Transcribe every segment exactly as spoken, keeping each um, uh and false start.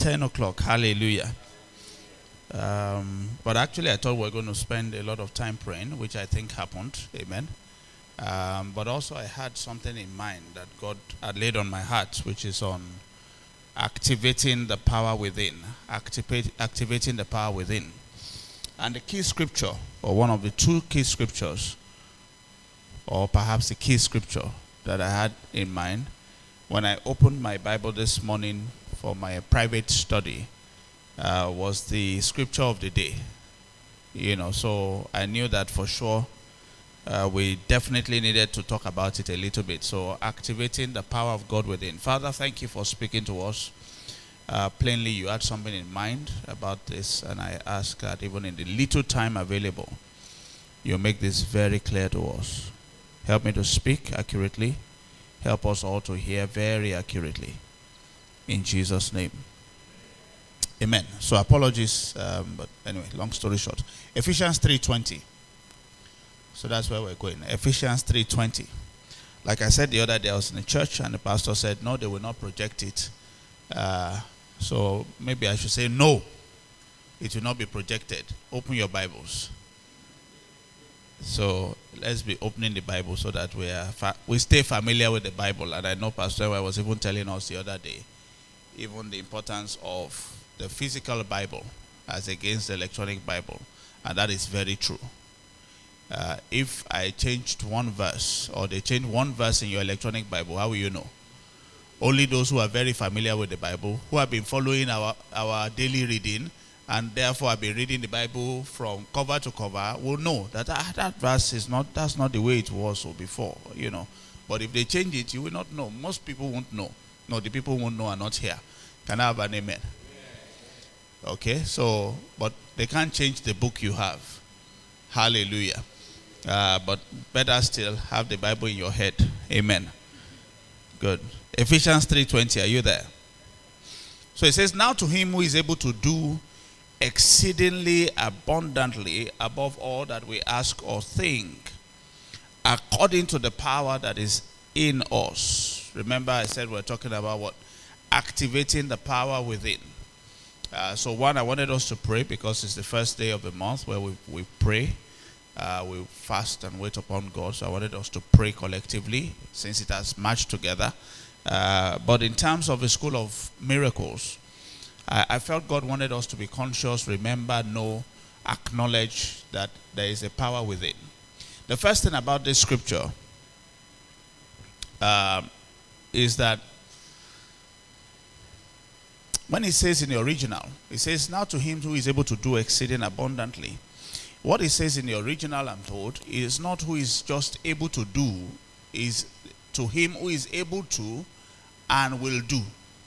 ten o'clock. Hallelujah. Um, but actually, I thought we were going to spend a lot of time praying, which I think happened. Amen. Um, but also, I had something in mind that God had laid on my heart, which is on activating the power within. Activate, activating the power within. And the key scripture, or one of the two key scriptures, or perhaps the key scripture that I had in mind when I opened my Bible this morning for my private study, uh, was the scripture of the day. You know, so I knew that for sure uh, we definitely needed to talk about it a little bit. So activating the power of God within. Father, thank you for speaking to us. Uh, plainly, you had something in mind about this, and I ask that even in the little time available, you make this very clear to us. Help me to speak accurately. Help us all to hear very accurately. In Jesus' name. Amen. So apologies, um, but anyway, long story short. Ephesians three twenty. So that's where we're going. Ephesians three twenty. Like I said the other day, I was in the church and the pastor said, no, they will not project it. Uh, so maybe I should say, no, it will not be projected. Open your Bibles. So let's be opening the Bible so that we are fa- we stay familiar with the Bible. And I know Pastor I was even telling us the other day, even the importance of the physical Bible as against the electronic Bible. And that is very true. Uh, if I changed one verse, or they changed one verse in your electronic Bible, how will you know? Only those who are very familiar with the Bible, who have been following our, our daily reading, and therefore have been reading the Bible from cover to cover, will know that ah, that verse is not, that's not the way it was before, you know. But if they change it, you will not know. Most people won't know. No, the people won't know are not here. Can I have an amen? Okay, so, but they can't change the book you have. Hallelujah. Uh, but better still, have the Bible in your head. Amen. Good. Ephesians three twenty, are you there? So it says, now to him who is able to do exceedingly abundantly above all that we ask or think, according to the power that is in us. Remember I said we're talking about what? Activating the power within. Uh, so one, I wanted us to pray because it's the first day of the month where we, we pray. Uh, we fast and wait upon God. So I wanted us to pray collectively since it has matched together. Uh, but in terms of the school of miracles, I, I felt God wanted us to be conscious, remember, know, acknowledge that there is a power within. The first thing about this scripture uh, is that when it says in the original, it says, now to him who is able to do exceeding abundantly. What it says in the original, I'm told, is not who is just able to do, is to him who is able to and will do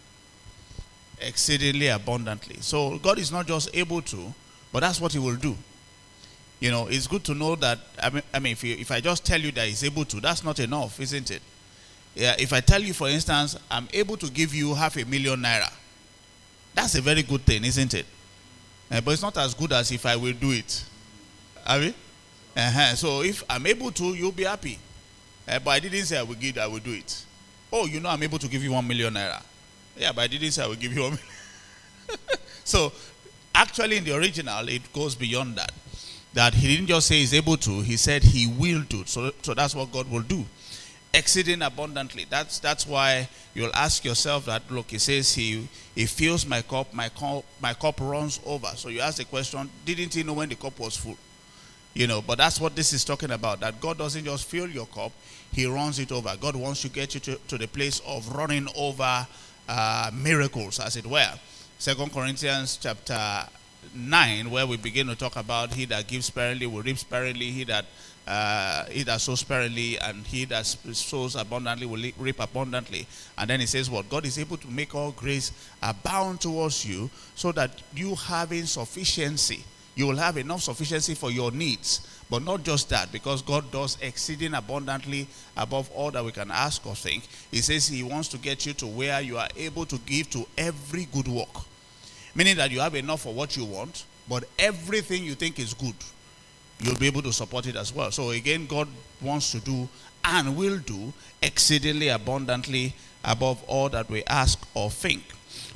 exceedingly abundantly. So God is not just able to, but that's what he will do. You know, it's good to know that, I mean, I mean if, you, if I just tell you that he's able to, that's not enough, isn't it? Yeah, if I tell you, for instance, I'm able to give you half a million naira, that's a very good thing, isn't it? Uh, but it's not as good as if I will do it. Are we? Uh-huh. So if I'm able to, you'll be happy. Uh, but I didn't say I will give, I will do it. Oh, you know I'm able to give you one million naira. Yeah, but I didn't say I will give you one million. So actually in the original, it goes beyond that. That he didn't just say he's able to, he said he will do. So, so that's what God will do. Exceeding abundantly. That's that's why you'll ask yourself that, look, he says he, he fills my cup, my cup, my cup runs over. So you ask the question, didn't he know when the cup was full? You know, but that's what this is talking about, that God doesn't just fill your cup, he runs it over. God wants to get you to, to the place of running over uh, miracles, as it were. Second Corinthians chapter nine, where we begin to talk about he that gives sparingly will reap sparingly, he that uh, he that sows sparingly, and he that sows abundantly will reap abundantly. And then he says what? God is able to make all grace abound towards you, so that you having sufficiency, you will have enough sufficiency for your needs. But not just that, because God does exceeding abundantly above all that we can ask or think. He says he wants to get you to where you are able to give to every good work. Meaning that you have enough for what you want, but everything you think is good, you'll be able to support it as well. So again, God wants to do and will do exceedingly abundantly above all that we ask or think.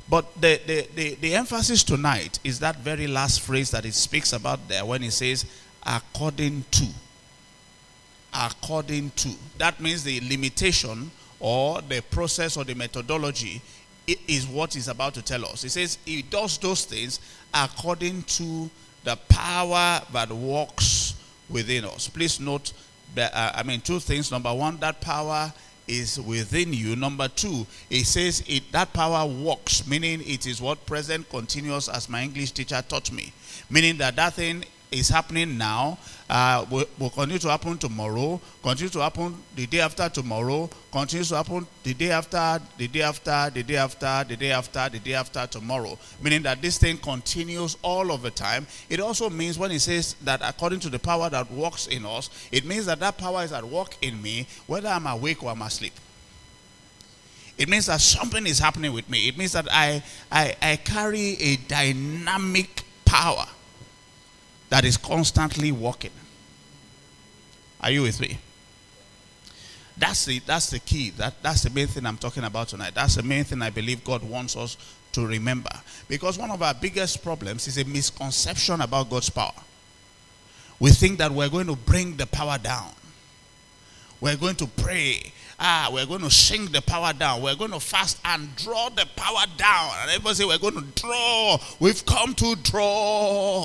But the, the, the, the emphasis tonight is that very last phrase that it speaks about there when it says, according to. According to. That means the limitation or the process or the methodology is what is about to tell us. It says he does those things according to the power that works within us. Please note that, uh, I mean, two things. Number one, that power is within you. Number two, it says it that power works, meaning it is what present continuous, as my English teacher taught me. Meaning that that thing is happening now, uh, will, will continue to happen tomorrow, continue to happen the day after tomorrow, continues to happen the day after, the day after, the day after, the day after, the day after tomorrow. Meaning that this thing continues all of the time. It also means when it says that according to the power that works in us, it means that that power is at work in me, whether I'm awake or I'm asleep. It means that something is happening with me. It means that I, I, I carry a dynamic power that is constantly working. Are you with me? That's the, that's the key. That, that's the main thing I'm talking about tonight. That's the main thing I believe God wants us to remember. Because one of our biggest problems is a misconception about God's power. We think that we're going to bring the power down. We're going to pray. Ah, we're going to sing the power down. We're going to fast and draw the power down. And everybody say, we're going to draw. We've come to draw.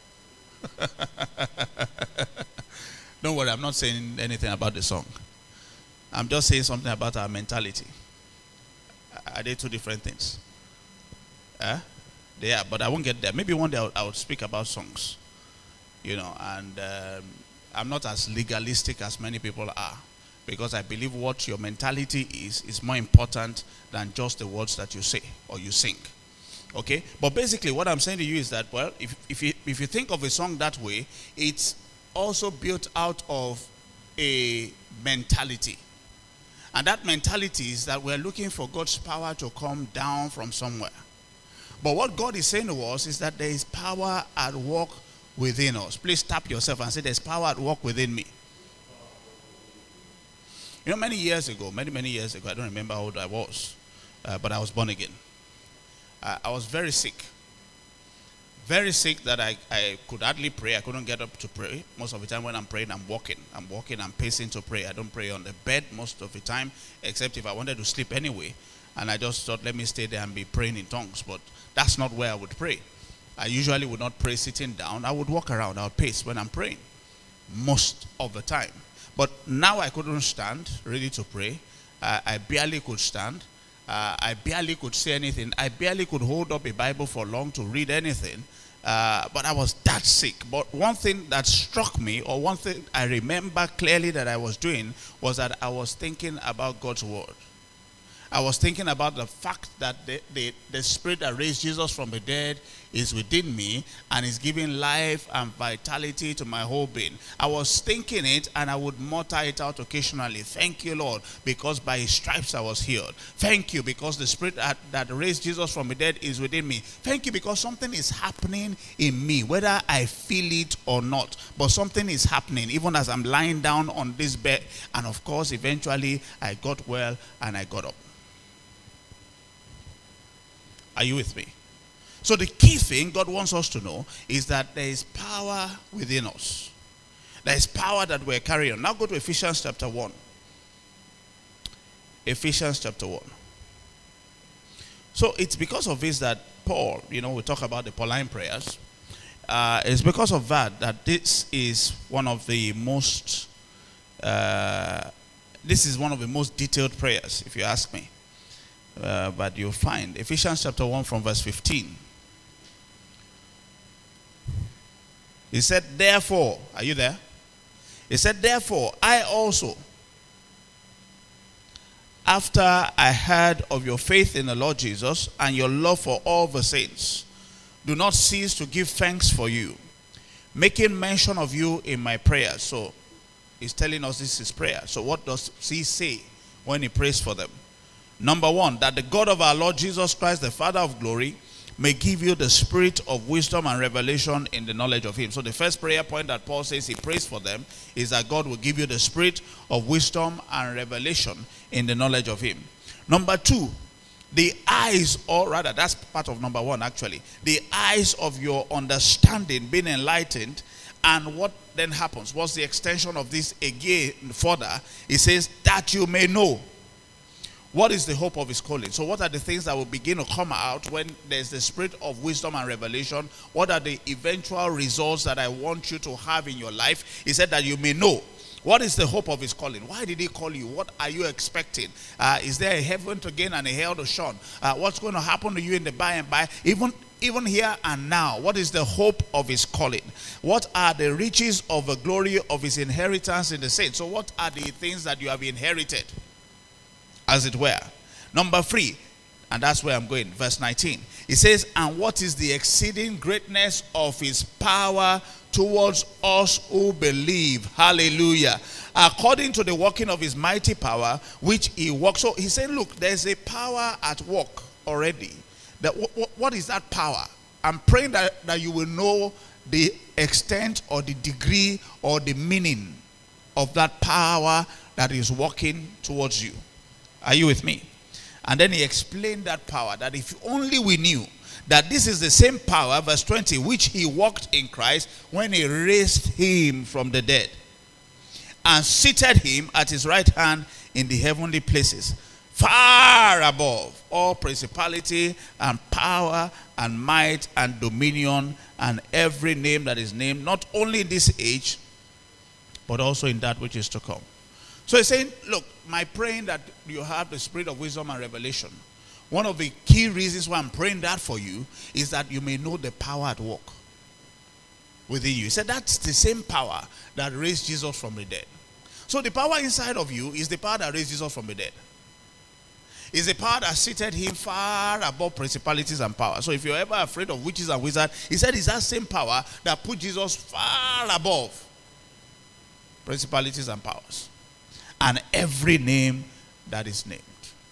Don't worry, I'm not saying anything about the song. I'm just saying something about our mentality. Are they two different things? Eh? They are, but I won't get there. Maybe one day I would speak about songs. You know, and um, I'm not as legalistic as many people are. Because I believe what your mentality is, is more important than just the words that you say or you sing. Okay, but basically what I'm saying to you is that, well, if, if, you, if you think of a song that way, it's also built out of a mentality. And that mentality is that we're looking for God's power to come down from somewhere. But what God is saying to us is that there is power at work within us. Please tap yourself and say, there's power at work within me. You know, many years ago, many, many years ago, I don't remember how old I was, uh, but I was born again. Uh, I was very sick. Very sick that I, I could hardly pray. I couldn't get up to pray. Most of the time when I'm praying, I'm walking. I'm walking, I'm pacing to pray. I don't pray on the bed most of the time, except if I wanted to sleep anyway. And I just thought, let me stay there and be praying in tongues. But that's not where I would pray. I usually would not pray sitting down. I would walk around. I would pace when I'm praying. Most of the time. But now I couldn't stand ready to pray. Uh, I barely could stand. Uh, I barely could say anything. I barely could hold up a Bible for long to read anything. Uh, but I was that sick. But one thing that struck me, or one thing I remember clearly that I was doing, was that I was thinking about God's word. I was thinking about the fact that the, the, the spirit that raised Jesus from the dead is within me and is giving life and vitality to my whole being. I was thinking it and I would mutter it out occasionally. Thank you, Lord, because by his stripes I was healed. Thank you because the spirit that, that raised Jesus from the dead is within me. Thank you because something is happening in me, whether I feel it or not. But something is happening even as I'm lying down on this bed. And of course, eventually I got well and I got up. Are you with me? So the key thing God wants us to know is that there is power within us. There is power that we're carrying. Now go to Ephesians chapter one. Ephesians chapter one. So it's because of this that Paul, you know, we talk about the Pauline prayers. Uh, it's because of that that this is one of the most, uh, this is one of the most detailed prayers, if you ask me. Uh, but you'll find Ephesians chapter one from verse fifteen. He said, therefore, are you there? He said, therefore, I also, after I heard of your faith in the Lord Jesus and your love for all the saints, do not cease to give thanks for you, making mention of you in my prayers. So he's telling us this is prayer. So what does he say when he prays for them? Number one, that the God of our Lord Jesus Christ, the Father of glory, may give you the spirit of wisdom and revelation in the knowledge of him. So the first prayer point that Paul says he prays for them is that God will give you the spirit of wisdom and revelation in the knowledge of him. Number two, The eyes, or rather, that's part of number one actually. The eyes of your understanding being enlightened. And what then happens? What's the extension of this again further? It says, that you may know. What is the hope of his calling? So what are the things that will begin to come out when there's the spirit of wisdom and revelation? What are the eventual results that I want you to have in your life? He said that you may know. What is the hope of his calling? Why did he call you? What are you expecting? Uh, is there a heaven to gain and a hell to shun? Uh, what's going to happen to you in the by and by? Even, even here and now, what is the hope of his calling? What are the riches of the glory of his inheritance in the saints? So what are the things that you have inherited, as it were? Number three, and that's where I'm going, verse nineteen. It says, and what is the exceeding greatness of his power towards us who believe? Hallelujah. According to the working of his mighty power, which he works. So he said, look, there's a power at work already. That, what, what is that power? I'm praying that, that you will know the extent or the degree or the meaning of that power that is working towards you. Are you with me? And then he explained that power, that if only we knew that this is the same power, verse twenty, which he worked in Christ when he raised him from the dead and seated him at his right hand in the heavenly places, far above all principality and power and might and dominion and every name that is named, not only in this age, but also in that which is to come. So he's saying, look, my praying that you have the spirit of wisdom and revelation, one of the key reasons why I'm praying that for you is that you may know the power at work within you. He said that's the same power that raised Jesus from the dead. So the power inside of you is the power that raised Jesus from the dead. It's the power that seated him far above principalities and powers. So if you're ever afraid of witches and wizards, he said it's that same power that put Jesus far above principalities and powers and every name that is named.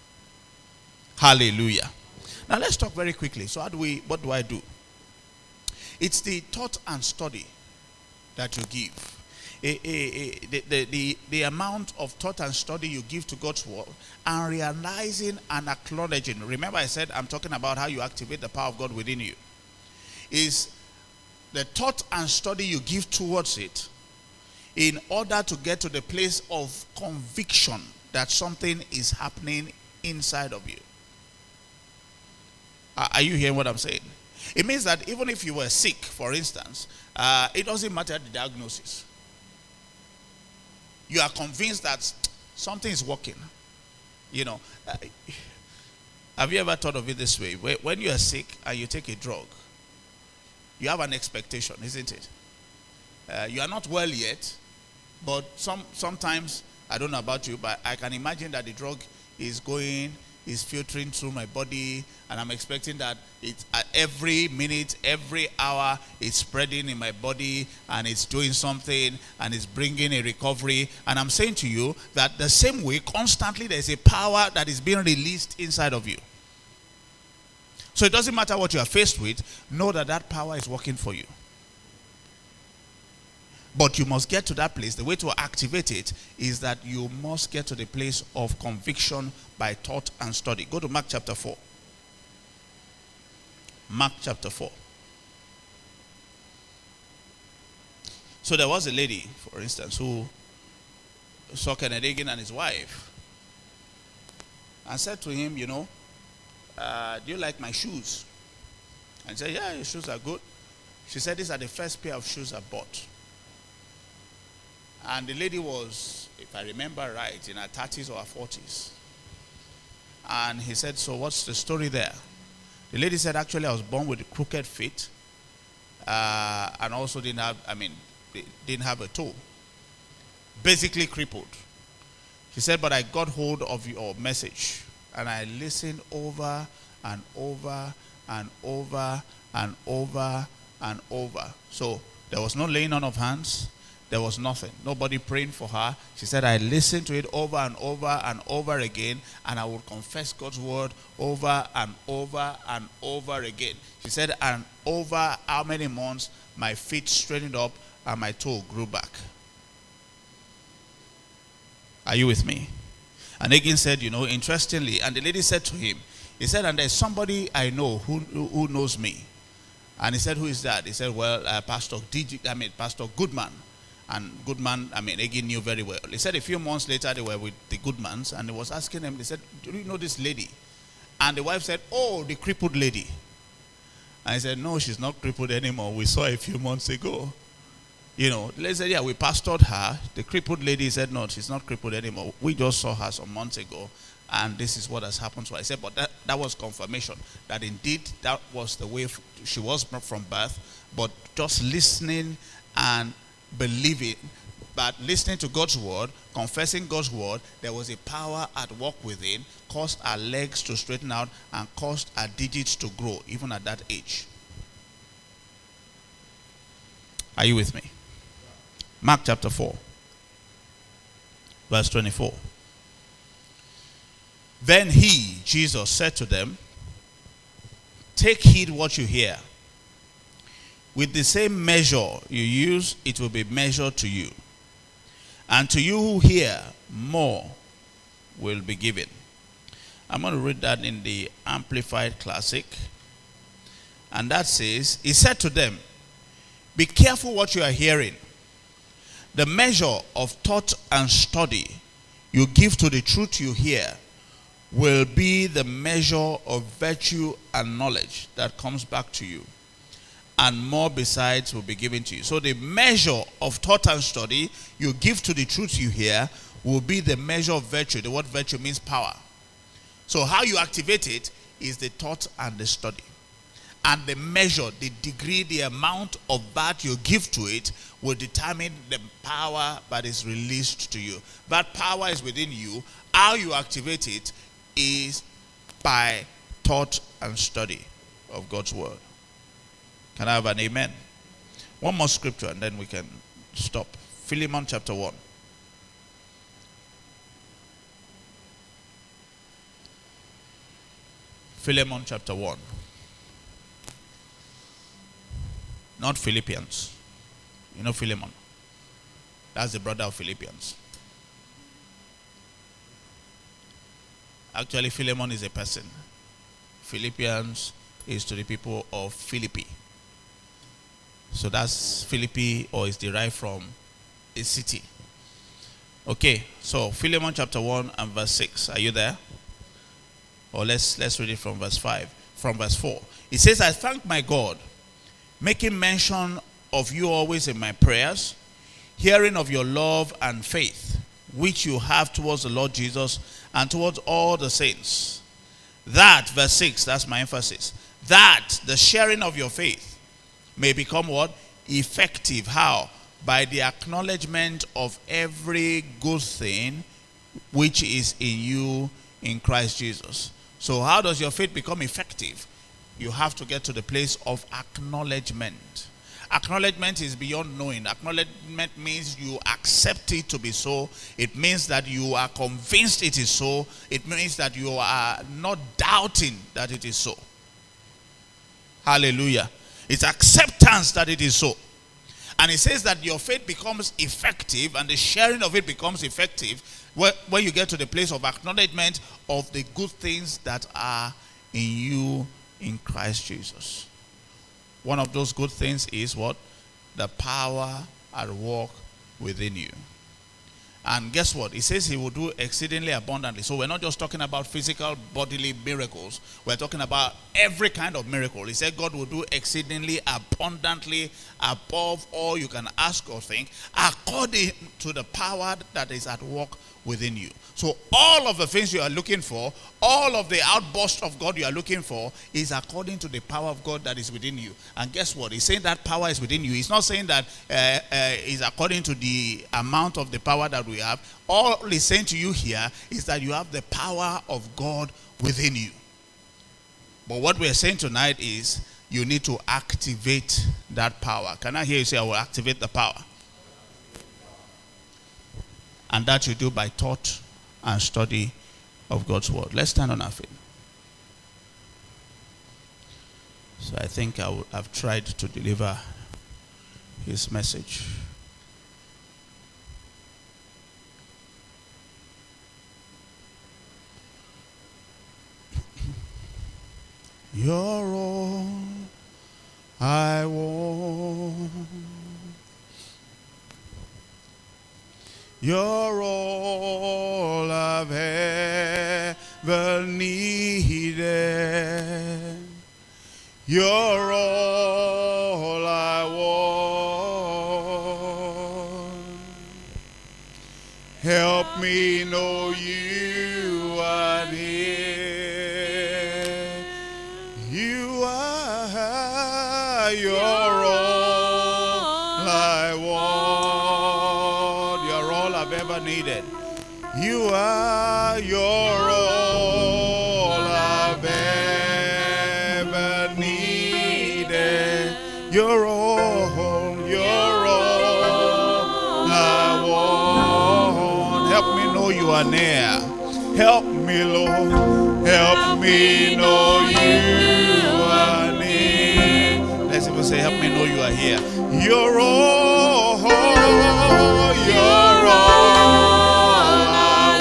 Hallelujah. Now let's talk very quickly. So how do we, what do I do? It's the thought and study that you give. A, a, a, the, the, the, the amount of thought and study you give to God's word and realizing and acknowledging. Remember I said I'm talking about how you activate the power of God within you. Is the thought and study you give towards it in order to get to the place of conviction that something is happening inside of you. Are you hearing what I'm saying? It means that even if you were sick, for instance, uh, it doesn't matter the diagnosis. You are convinced that something is working. You know, uh, have you ever thought of it this way? When you are sick and you take a drug, you have an expectation, isn't it? Uh, you are not well yet, but some sometimes, I don't know about you, but I can imagine that the drug is going, is filtering through my body, and I'm expecting that it's at every minute, every hour, it's spreading in my body, and it's doing something, and it's bringing a recovery. And I'm saying to you that the same way, constantly there's a power that is being released inside of you. So it doesn't matter what you are faced with, know that that power is working for you. But you must get to that place. The way to activate it is that you must get to the place of conviction by thought and study. Go to Mark chapter four. Mark chapter four. So there was a lady, for instance, who saw Kenneth Hagin and his wife and said to him, you know, uh, do you like my shoes? And he said, yeah, your shoes are good. She said, these are the first pair of shoes I bought. And the lady was, if I remember right, in her thirties or her forties. And he said, so what's the story there? The lady said, actually, I was born with crooked feet. Uh, and also didn't have, I mean, didn't have a toe. Basically crippled. She said, but I got hold of your message. And I listened over and over and over and over and over. So there was no laying on of hands. There was nothing. Nobody praying for her. She said, I listened to it over and over and over again, and I would confess God's word over and over and over again. She said, and over how many months, my feet straightened up and my toe grew back. Are you with me? And Hagin said, you know, interestingly, and the lady said to him, He said, and there's somebody I know who, who, who knows me. And he said, who is that? He said, well, uh, Pastor D G, I mean, Pastor Goodman. And Goodman, I mean, Egi knew very well. He said a few months later, they were with the Goodmans, and he was asking them, they said, do you know this lady? And the wife said, oh, the crippled lady. And he said, no, she's not crippled anymore. We saw her a few months ago. You know, they said, yeah, we pastored her. The crippled lady said, no, she's not crippled anymore. We just saw her some months ago, and this is what has happened to her. I said, but that, that was confirmation that indeed that was the way she was from birth, but just listening and believing, but listening to God's word, confessing God's word, there was a power at work within, caused our legs to straighten out and caused our digits to grow, even at that age. Are you with me? Mark chapter four, verse twenty-four. Then he, Jesus, said to them, take heed what you hear. With the same measure you use, it will be measured to you. And to you who hear, more will be given. I'm going to read that in the Amplified Classic. And that says, he said to them, be careful what you are hearing. The measure of thought and study you give to the truth you hear will be the measure of virtue and knowledge that comes back to you. And more besides will be given to you. So the measure of thought and study you give to the truth you hear will be the measure of virtue. The word virtue means power. So how you activate it is the thought and the study. And the measure, the degree, the amount of that you give to it will determine the power that is released to you. That power is within you. How you activate it is by thought and study of God's word. Can I have an amen? One more scripture and then we can stop. Philemon chapter one. Philemon chapter one. Not Philippians. You know Philemon. That's the brother of Philippians. Actually, Philemon is a person. Philippians is to the people of Philippi. So that's Philippi, or is derived from a city. Okay, so Philemon chapter one and verse six. Are you there? Or let's let's read it from verse five. From verse four. It says, I thank my God, making mention of you always in my prayers, hearing of your love and faith, which you have towards the Lord Jesus and towards all the saints. That, verse six, that's my emphasis. That the sharing of your faith may become what? Effective. How? By the acknowledgement of every good thing which is in you in Christ Jesus. So how does your faith become effective? You have to get to the place of acknowledgement. Acknowledgement is beyond knowing. Acknowledgement means you accept it to be so. It means that you are convinced it is so. It means that you are not doubting that it is so. Hallelujah. It's acceptance that it is so. And it says that your faith becomes effective and the sharing of it becomes effective when you get to the place of acknowledgement of the good things that are in you in Christ Jesus. One of those good things is what? The power at work within you. And guess what? It says he will do exceedingly abundantly. So we're not just talking about physical bodily miracles. We're talking about every kind of miracle. He said God will do exceedingly abundantly above all you can ask or think, according to the power that is at work within you. So all of the things you are looking for, all of the outburst of God you are looking for is according to the power of God that is within you. And guess what? He's saying that power is within you. He's not saying that uh, uh, is according to the amount of the power that we have. All he's saying to you here is that you have the power of God within you. But what we're saying tonight is you need to activate that power. Can I hear you say, I will activate the power? And that you do by thought and study of God's word. Let's stand on our feet. So I think I have tried to deliver his message. You're all I want. You're all I've ever needed. You're all I want. Help me know you are near. You are, you're all I want. You're all I've ever needed. You are, you're all I've ever needed. You're all, you're all I want. Help me know you are near. Help me, Lord. Help me know you are near. Let's even say, help me know you are here. You're all, you're all I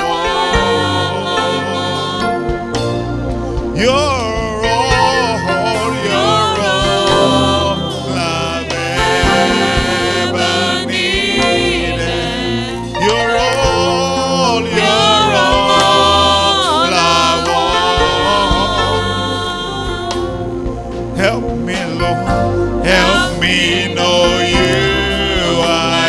want. You're all, you're all I've ever needed. You're all, you're all I want. Help me, Lord. Help me know you are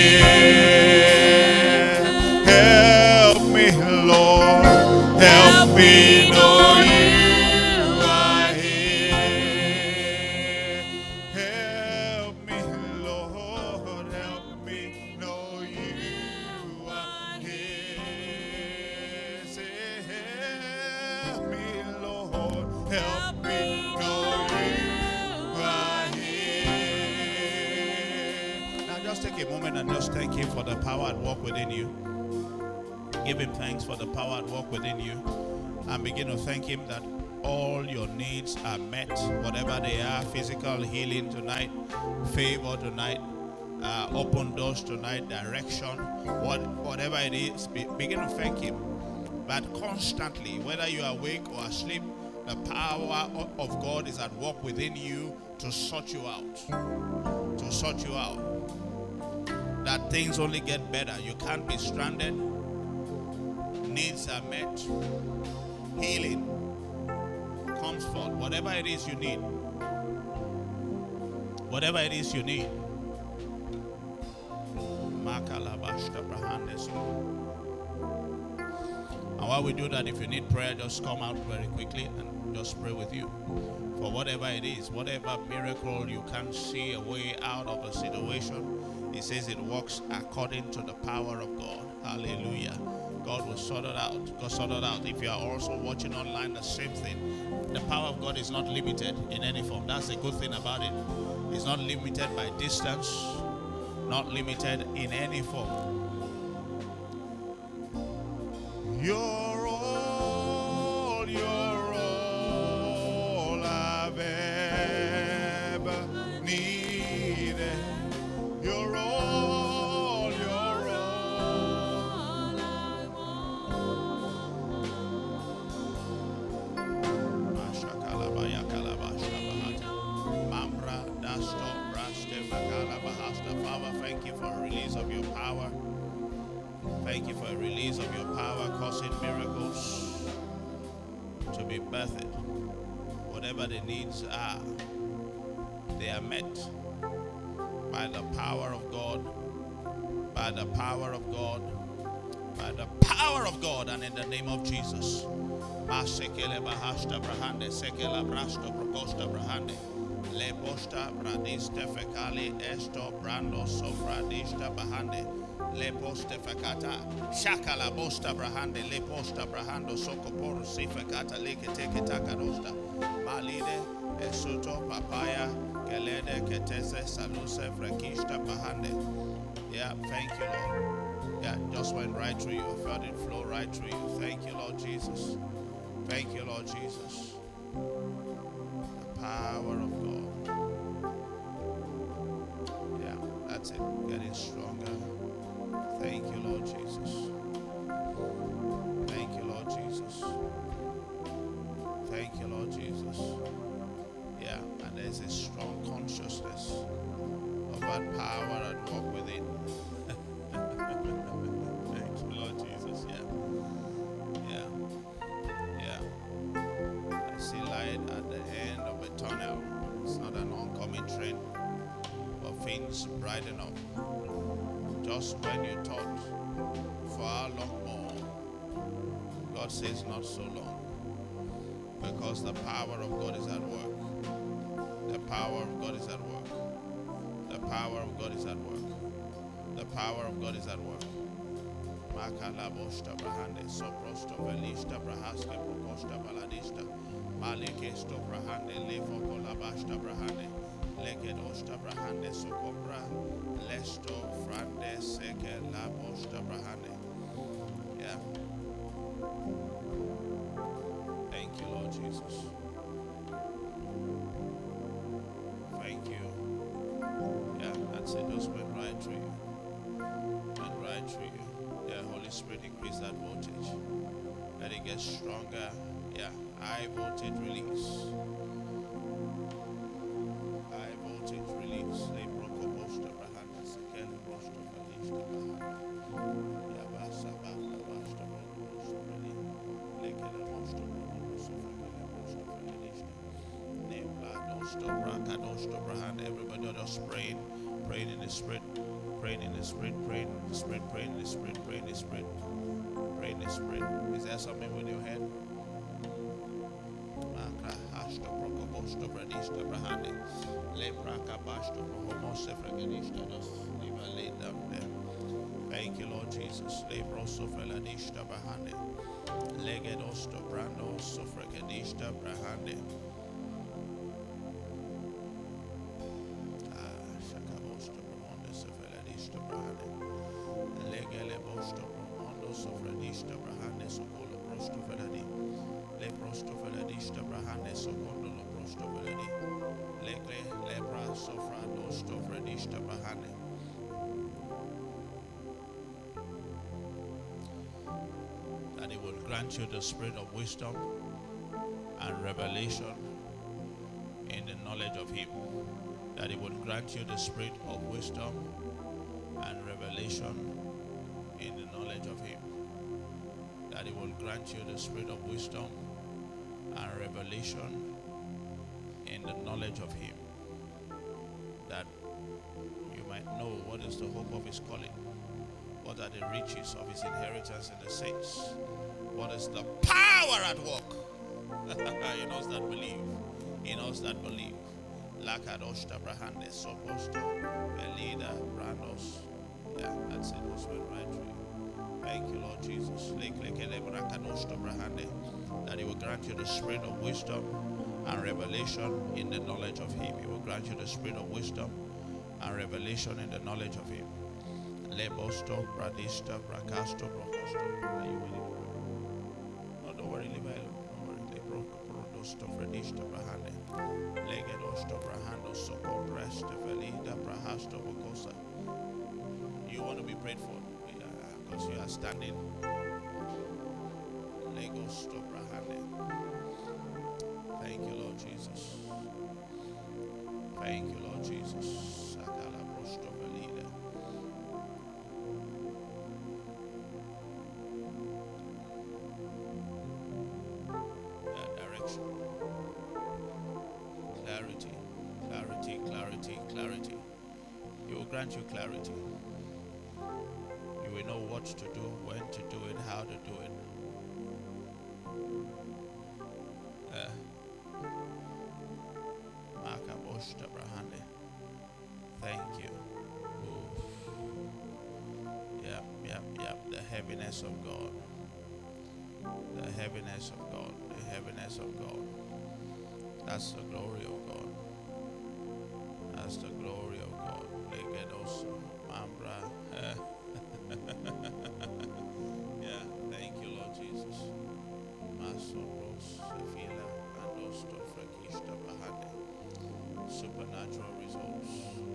here. Help me, Lord. Help me know you are here. Help me, Lord. Help me know you are here. Say, help me, Lord. Help me know you are here. Now just take a moment and just thank him for the power at work within you. Give him thanks for the power at work within you. And begin to thank him that all your needs are met, whatever they are. Physical healing tonight, favor tonight, uh, open doors tonight, direction, what, whatever it is. Be, begin to thank him. But constantly, whether you are awake or asleep, the power of God is at work within you to sort you out. To sort you out. That things only get better. You can't be stranded. Needs are met. Healing comes forth. Whatever it is you need. Whatever it is you need. And while we do that, if you need prayer, just come out very quickly and just pray with you. For whatever it is, whatever miracle you can't see a way out of a situation, he says it works according to the power of God. Hallelujah. God will sort it out. God sort it out. If you are also watching online, the same thing. The power of God is not limited in any form. That's the good thing about it. It's not limited by distance, not limited in any form. You're all, you're all I've ever needed. You're all, you're all I want. Father, thank you for a release of your power. Thank you for a release of your power, causing miracles to be birthed. Whatever the needs are, they are met by the power of God, by the power of God, by the power of God, and in the name of Jesus. Le posta bradiste fecali esto brando sofradista bahande le poste fecata shakala bosta brahande le posta brahando socoporo si fecata leke teke takarosta malide esuto papaya kelede ketese saluse frekista bahande. Yeah, thank you, Lord. Yeah, just went right through you. I felt it flow right through you. Thank you, Lord Jesus. Thank you, Lord Jesus. The power of God. Yeah, that's it. Getting stronger. Thank you, Lord Jesus. Thank you, Lord Jesus. Thank you, Lord Jesus. is a strong consciousness of that power at work within. Thank you, Lord Jesus. Yeah. Yeah. Yeah. I see light at the end of a tunnel. It's not an oncoming train, but things brighten up. Just when you thought, for how long more? God says not so long. Because the power of God is at work. The power of God is at work. The power of God is at work. The power of God is at work. Makalaboshta brahande soprosto velista brahaske prokosta baladista malekesto brahande lefo kolabashta brahande lekedosta brahande sokobra lesto frande seke laboshta brahande. Yeah. Thank you, Lord Jesus. Thank you. Yeah, that's it. Just went right through you. Went right through you. Yeah, Holy Spirit, increase that voltage. Let it get stronger. Yeah, high voltage release. High voltage release. Le brokobosta brahanda sekele brosto falishta bahanda. Ya basa basa basta brokobosta reli. Lekele brosto brokobosta frekele brosto falishta. Ne bladosto brakadosto brahanda. Everybody just praying, praying in the Spirit. Praying in the Spirit, praying in the Spirit, praying in the Spirit, praying in the Spirit, praying in the Spirit. Is there something with your head? Just leave a lay down there. Thank you, Lord Jesus. Lebroso feladishta brahande. Legedosto brando sofregadishta brahande. Legele bosto promondo sofredista brahande socolo prosto veladi. Le prosto veladista brahande socondo lo prosto veladi. Legre lebra sofrado stofredista brahande. That it will grant you the spirit of wisdom and revelation in the knowledge of Him. That it will grant you the spirit of wisdom and revelation in the knowledge of Him. That He will grant you the spirit of wisdom and revelation in the knowledge of Him. That you might know what is the hope of His calling, what are the riches of His inheritance in the saints, what is the power at work in us that believe, in us that believe. Lakadoshta brahande soposto belida brandos. Yeah, that's it. That's right through you. Thank you, Lord Jesus. That He will grant you the spirit of wisdom and revelation in the knowledge of Him. He will grant you the spirit of wisdom and revelation in the knowledge of Him. Lebosto, Bradista, Bracasto, Brocosto. Are you with it? No, don't worry, leave it alone. Don't worry. Lebrosto, Fredista, Brahande. Legedosto, Brahando, Soco, Bresta, Velida, Brahasto, Bocosa. You want to be prayed for because you are standing. Legosto, Brahande. Thank you, Lord Jesus. Thank you, Lord Jesus. Sakala Brosto, Velida. Direction, clarity, clarity, clarity, clarity. He will grant you clarity. You will know what to do, when to do it, how to do it. Makaboshta Brahande. Thank you. Oof. Yep, yep, yep. The heaviness of God. The heaviness of God. The heaviness of God. That's the glory of God. That's the glory of God. Legedos, Mambra. Yeah, thank you, Lord Jesus. Masobros, Sefila, Andosto, Frekishta, Bahade. Supernatural results.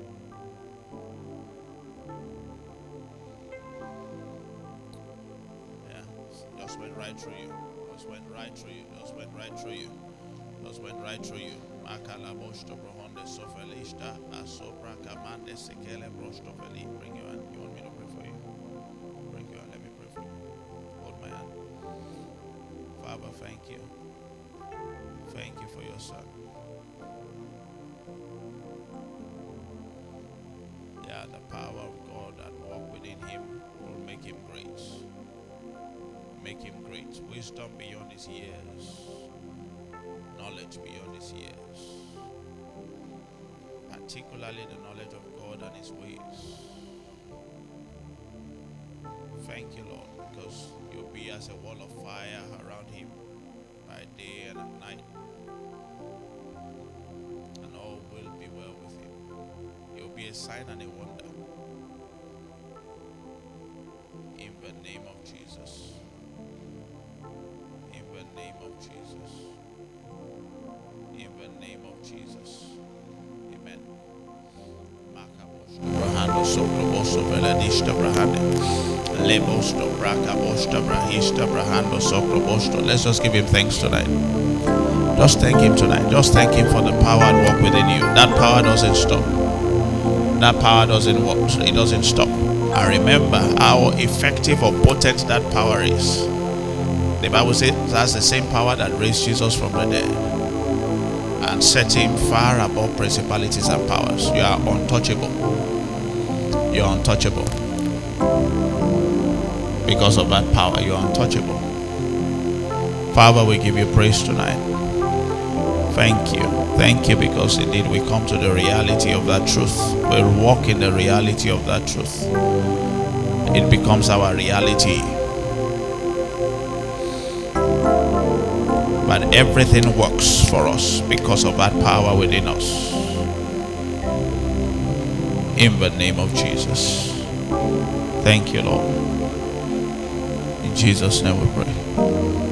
Yeah, just went right through you. Just went right through you. Just went right through you. Just went right through you. Makala Boshto Brohonde sofelista asopra kamande sekele brostofeli. Bring your hand. You want me to pray for you? Bring your hand. Let me pray for you. Hold my hand. Father, thank you. Thank you for your son. Yeah, the power of God that walk within him will make him great. Make him great. Wisdom beyond his years. Knowledge beyond his years. Particularly the knowledge of God and his ways. Thank you, Lord, because you'll be as a wall of fire around him by day and at night. And all will be well with him. You'll be a sign and a wonder. In the name of Jesus. In the name of Jesus. In the name of Jesus. Amen. Let's just give him thanks tonight. Just thank him tonight. Just thank him for the power at work within you. That power doesn't stop. That power doesn't work. It doesn't stop. And remember how effective or potent that power is. The Bible says that's the same power that raised Jesus from the dead and set him far above principalities and powers. You are untouchable. You are untouchable. Because of that power, you are untouchable. Father, we give you praise tonight. Thank you. Thank you because indeed we come to the reality of that truth. We'll walk in the reality of that truth. It becomes our reality. But everything works for us because of that power within us. In the name of Jesus. Thank you, Lord. In Jesus' name we pray.